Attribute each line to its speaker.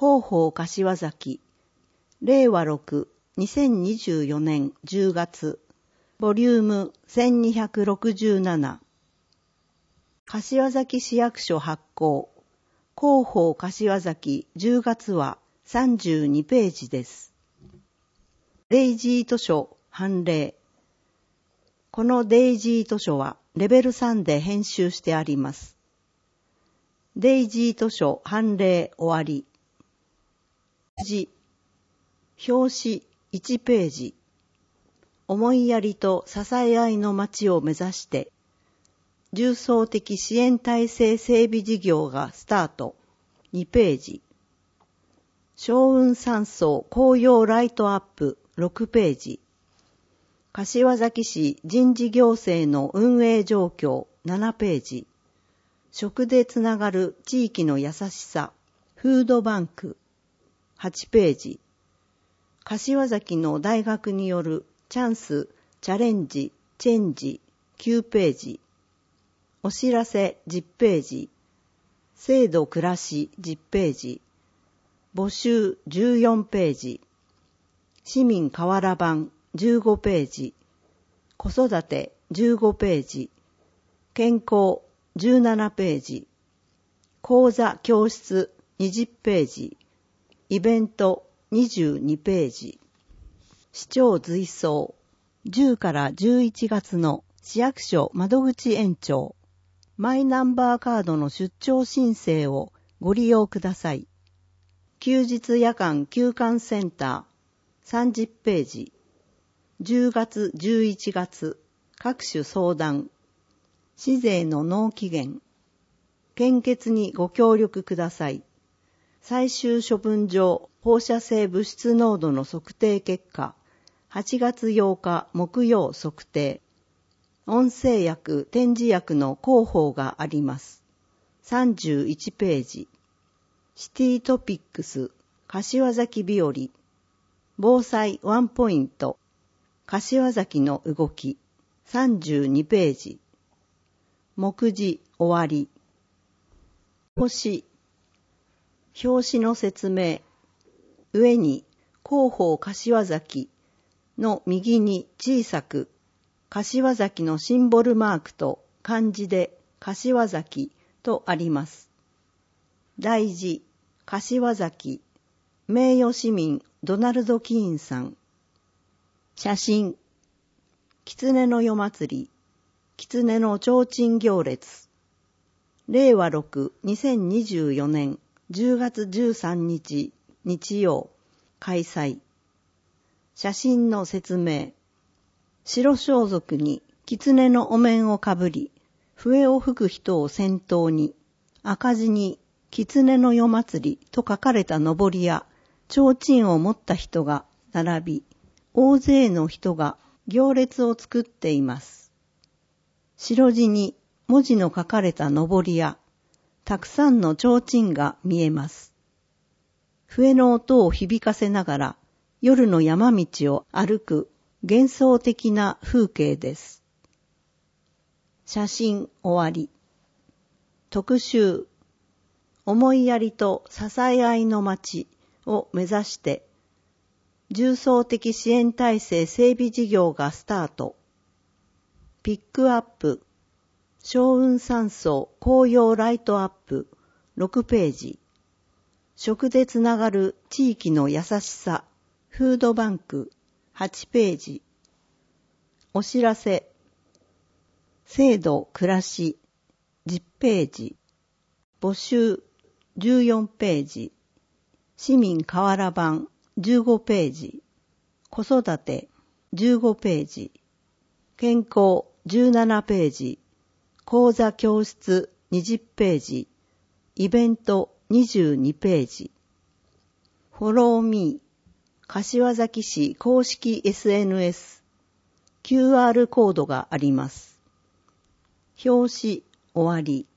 Speaker 1: 広報柏崎、令和6、2024年10月、ボリューム1267。柏崎市役所発行、広報柏崎10月は32ページです。デイジー図書判例。このデイジー図書はレベル3で編集してあります。デイジー図書判例終わり。表紙1ページ。思いやりと支え合いの街を目指して、重層的支援体制整備事業がスタート。2ページ。松雲山荘紅葉ライトアップ6ページ。柏崎市人事行政の運営状況7ページ。食でつながる地域の優しさフードバンク8ページ。柏崎の大学によるチャンス、チャレンジ、チェンジ9ページ。お知らせ10ページ。制度暮らし10ページ。募集14ページ。市民河原版15ページ。子育て15ページ。健康17ページ。講座教室20ページ。イベント22ページ。市長随走10から11月の市役所窓口延長。マイナンバーカードの出張申請をご利用ください。休日夜間休館センター30ページ。10月11月各種相談。市税の納期限。献血にご協力ください。最終処分場放射性物質濃度の測定結果。8月8日木曜測定。音声薬、点字薬の広報があります。31ページ。シティトピックス、柏崎日和。防災ワンポイント。柏崎の動き。32ページ。目次終わり。表紙の説明。上に広報柏崎の右に小さく柏崎のシンボルマークと漢字で柏崎とあります。題字、柏崎、名誉市民ドナルド・キーンさん。写真、狐の夜祭り、狐の提灯行列。令和6、2024年10月13日日曜開催。写真の説明。白装束に狐のお面をかぶり、笛を吹く人を先頭に、赤字に狐の夜祭りと書かれたのぼりや、提灯を持った人が並び、大勢の人が行列を作っています。白地に文字の書かれたのぼりや、たくさんの提灯が見えます。笛の音を響かせながら、夜の山道を歩く幻想的な風景です。写真終わり。特集、思いやりと支え合いの街を目指して、重層的支援体制整備事業がスタート。ピックアップ、松雲山荘紅葉ライトアップ6ページ。食でつながる地域の優しさフードバンク8ページ。お知らせ。制度暮らし10ページ。募集14ページ。市民河原版15ページ。子育て15ページ。健康17ページ。講座教室20ページ。イベント22ページ。フォローミー。柏崎市公式 SNS。QR コードがあります。表紙終わり。